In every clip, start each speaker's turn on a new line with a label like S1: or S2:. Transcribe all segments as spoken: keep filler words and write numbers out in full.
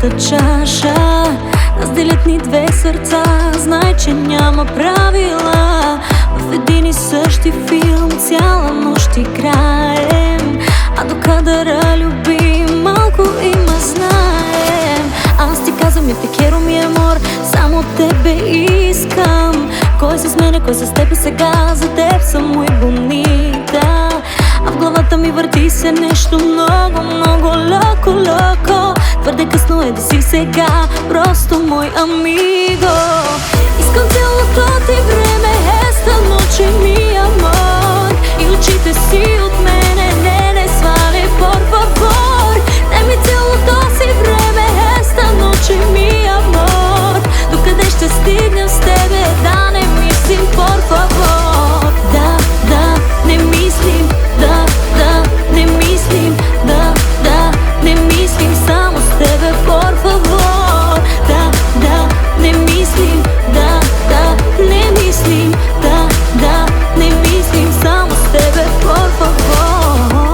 S1: пълната чаша. Разделят ни две сърца, знай, че няма правила. В един и същи филм цяла нощ играем, а до кадъра любим малко има знаем. Аз ти казвам и те керо ми амор, само тебе искам. Кой се сменя, кой с теб и сега, за теб съм мой бонита. А в главата ми върти се нещо много, много леко, леко. Твърде късно е да си сега просто мой амиго. Искам цялото ти време, esta noche mi amor, и очите си от мене не, не сваляй, por favor. Дай ми цялото си време, esta noche mi amor. Докъде ще стигнем с тебе, да не мислим, por favor. Да, да, не мислим, да, да, не мислим, да, да, не мислим само с тебе, por favor. Да, да, не мислим, да, да, не мислим, да, да, не мислим само с тебе, por favor.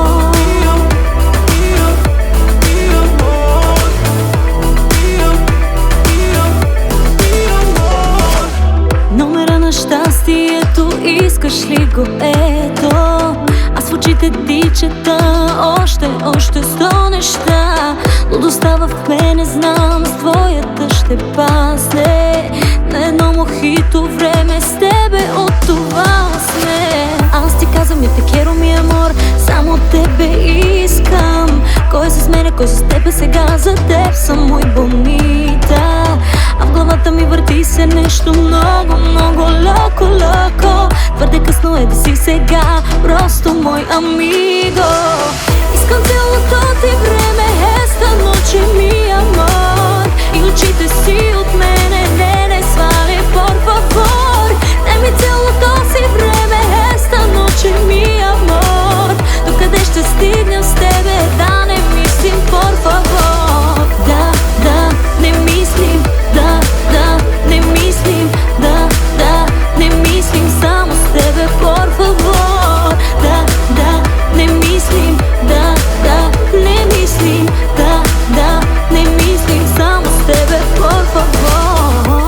S1: Номера на щастието, искаш ли го ето? Аз в очите ти чета още, още сто неща. Лудостта в мене знам, с твоята ще пасне. На едно мохито време с тебе от това сме. Аз ти казвам и те керо ми амор, само тебе искам. Кой се сменя, кой с теб е сега, за теб съм мой бонита. А в главата ми върти се нещо много, много леко, леко. Твърде късно е да си сега просто мой амиго. Искам цялото ти време, esta noche mi amor, и очите си от мене не, не сваляй, por favor. Дай ми цялото си време, esta noche mi amor. Докъде ще стигнем с тебе, да не мислим, por favor. Да, да, не мислим, да, да, не мислим, да, да, не мислим само с тебе, por favor. Да, да, не мислим, да, да, не мислим, да, да, не мислим само с тебе, por favor.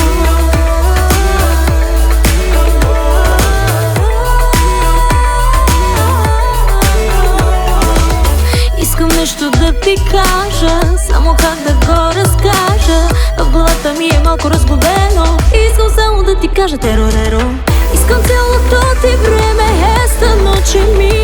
S1: Искам нещо да ти кажа, само как да го разкажа. В главата ми е малко разглобено, искам само да ти кажа теро-реро. Искам цялото ти време, esta noche mi